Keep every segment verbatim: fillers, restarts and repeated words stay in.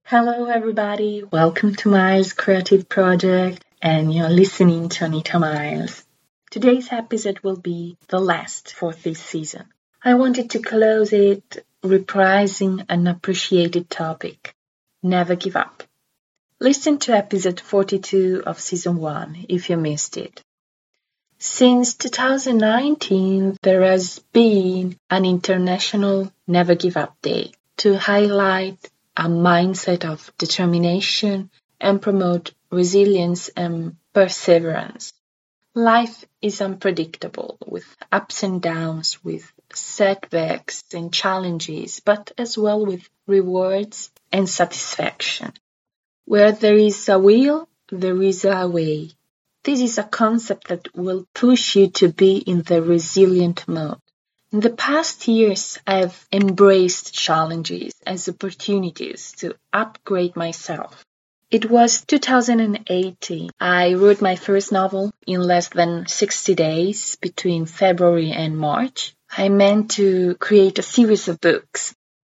Hello, everybody. Welcome to Miles Creative Project, and you're listening to Anita Miles. Today's episode will be the last for this season. I wanted to close it reprising an appreciated topic: never give up. Listen to episode forty-two of season one if you missed it. Since two thousand nineteen, there has been an International Never Give Up Day to highlight a mindset of determination and promote resilience and perseverance. Life is unpredictable, with ups and downs, with setbacks and challenges, but as well with rewards and satisfaction. Where there is a will, there is a way. This is a concept that will push you to be in the resilient mode. In the past years, I've embraced challenges as opportunities to upgrade myself. It was two thousand eighteen. I wrote my first novel in less than sixty days between February and March. I meant to create a series of books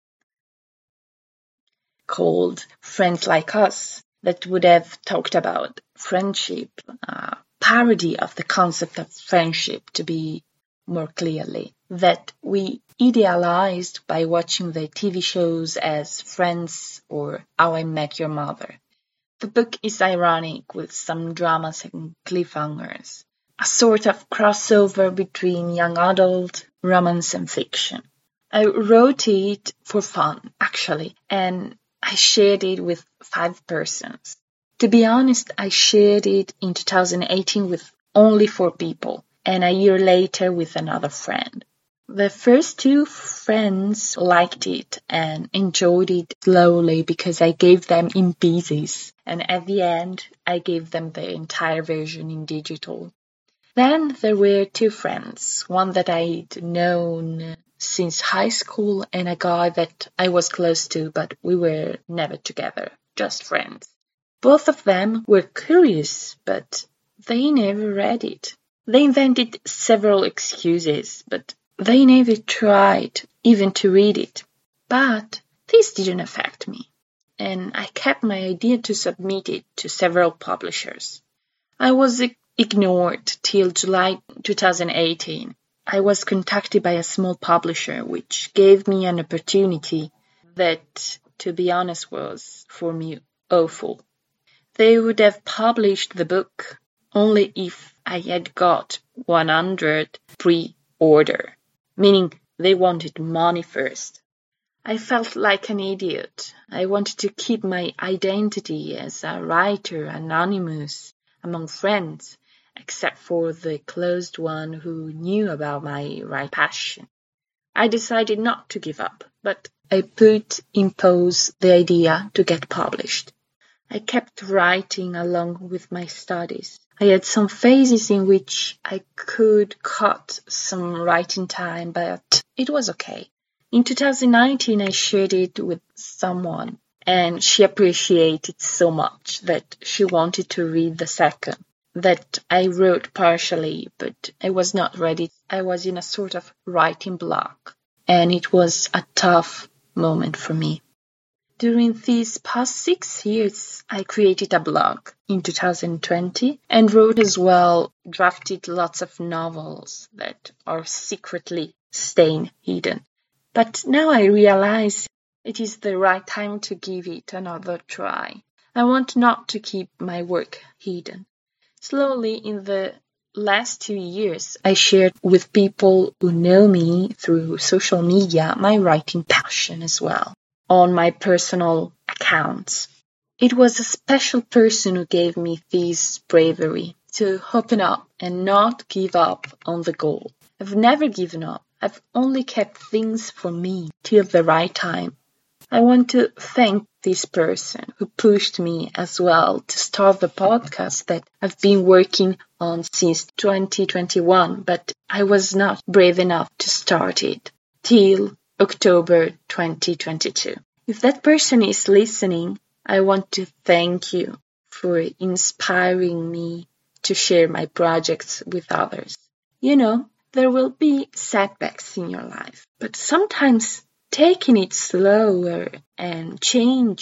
called Friends Like Us that would have talked about friendship, a parody of the concept of friendship, to be more clearly, that we idealized by watching the T V shows as Friends or How I Met Your Mother. The book is ironic with some dramas and cliffhangers, a sort of crossover between young adult, romance and fiction. I wrote it for fun, actually, and I shared it with five persons. To be honest, I shared it in two thousand eighteen with only four people, and a year later with another friend. The first two friends liked it and enjoyed it slowly because I gave them in pieces, and at the end I gave them the entire version in digital. Then there were two friends, one that I'd known since high school and a guy that I was close to, but we were never together, just friends. Both of them were curious, but they never read it. They invented several excuses, but they never tried even to read it. But this didn't affect me, and I kept my idea to submit it to several publishers. I was ignored till July two thousand eighteen. I was contacted by a small publisher, which gave me an opportunity that, to be honest, was for me awful. They would have published the book only if I had got one hundred pre-order, meaning they wanted money first. I felt like an idiot. I wanted to keep my identity as a writer anonymous among friends, except for the closed one who knew about my right passion. I decided not to give up, but I put in pause the idea to get published. I kept writing along with my studies. I had some phases in which I could cut some writing time, but it was okay. In two thousand nineteen, I shared it with someone, and she appreciated so much that she wanted to read the second. That I wrote partially, but I was not ready. I was in a sort of writing block, and it was a tough moment for me. During these past six years, I created a blog in two thousand twenty and wrote as well, drafted lots of novels that are secretly staying hidden. But now I realize it is the right time to give it another try. I want not to keep my work hidden. Slowly, in the last two years, I shared with people who know me through social media my writing passion as well, on my personal accounts. It was a special person who gave me this bravery to open up and not give up on the goal. I've never given up. I've only kept things for me till the right time. I want to thank this person who pushed me as well to start the podcast that I've been working on since twenty twenty-one, but I was not brave enough to start it till October twenty twenty-two. If that person is listening, I want to thank you for inspiring me to share my projects with others. You know, there will be setbacks in your life, but sometimes taking it slower and change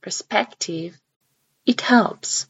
perspective, it helps.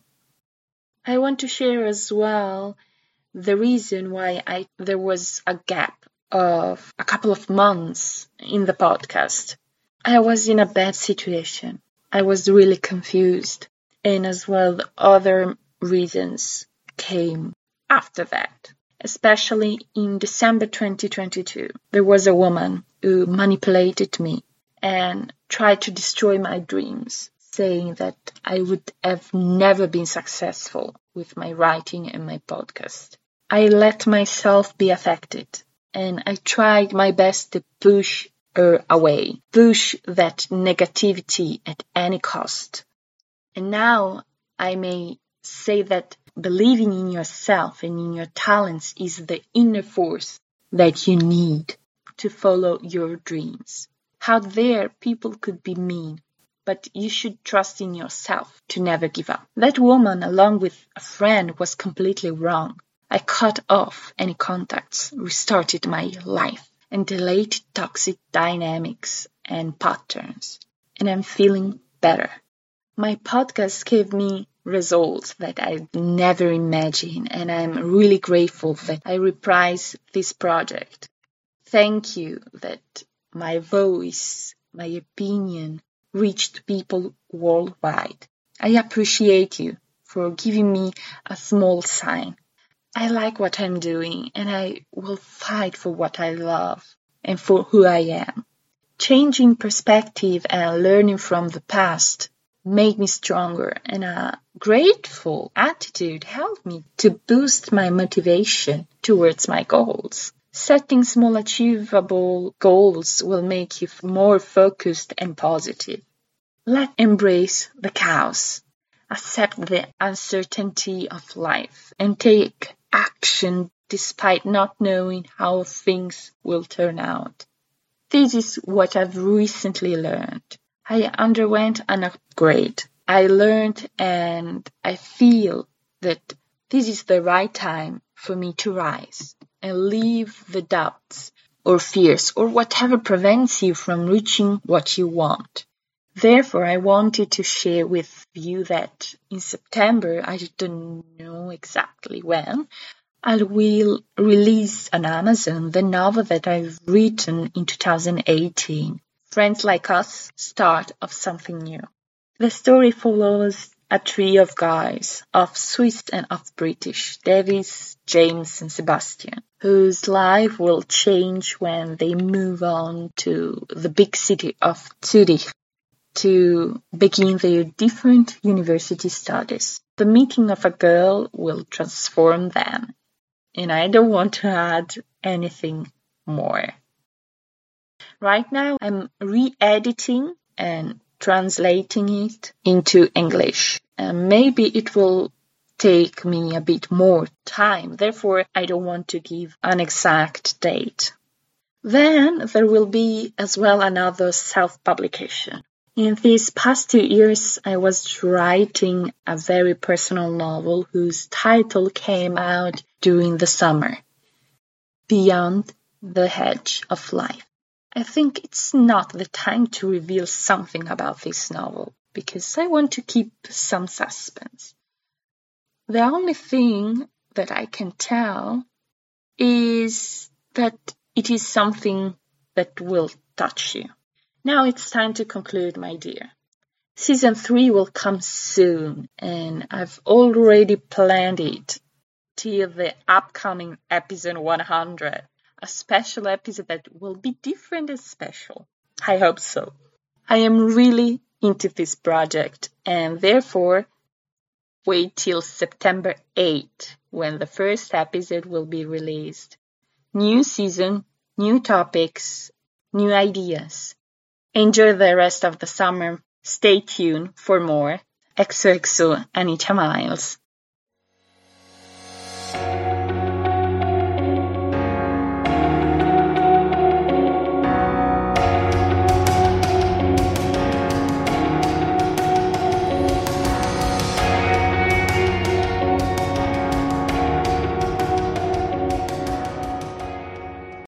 I want to share as well the reason why I there was a gap of a couple of months in the podcast. I was in a bad situation. I was really confused. And as well, the other reasons came after that. Especially in December twenty twenty-two, there was a woman who manipulated me and tried to destroy my dreams, saying that I would have never been successful with my writing and my podcast. I let myself be affected, and I tried my best to push her away, push that negativity at any cost. And now I may say that believing in yourself and in your talents is the inner force that you need to follow your dreams. Out there, people could be mean, but you should trust in yourself to never give up. That woman, along with a friend, was completely wrong. I cut off any contacts, restarted my life, and deleted toxic dynamics and patterns. And I'm feeling better. My podcast gave me results that I never imagined, and I'm really grateful that I reprise this project. Thank you that my voice, my opinion, reached people worldwide. I appreciate you for giving me a small sign. I like what I'm doing, and I will fight for what I love and for who I am. Changing perspective and learning from the past made me stronger, and a grateful attitude helped me to boost my motivation towards my goals. Setting small achievable goals will make you more focused and positive. Let's embrace the chaos, accept the uncertainty of life, and take action despite not knowing how things will turn out. This is what I've recently learned. I underwent an upgrade. I learned and I feel that this is the right time for me to rise and leave the doubts or fears or whatever prevents you from reaching what you want. Therefore, I wanted to share with you that in September, I don't know exactly when, I will release on Amazon the novel that I've written in two thousand eighteen. Friends Like Us, Start of Something New. The story follows a trio of guys, of Swiss and of British, Davis, James and Sebastian, whose life will change when they move on to the big city of Zurich to begin their different university studies. The meeting of a girl will transform them, and I don't want to add anything more. Right now, I'm re-editing and translating it into English. And maybe it will take me a bit more time. Therefore, I don't want to give an exact date. Then there will be as well another self-publication. In these past two years, I was writing a very personal novel whose title came out during the summer, Beyond the Hedge of Life. I think it's not the time to reveal something about this novel, because I want to keep some suspense. The only thing that I can tell is that it is something that will touch you. Now it's time to conclude, my dear. Season three will come soon, and I've already planned it till the upcoming episode one hundred. A special episode that will be different and special. I hope so. I am really into this project, and therefore wait till September eighth when the first episode will be released. New season, new topics, new ideas. Enjoy the rest of the summer. Stay tuned for more. X O X O Anita Miles.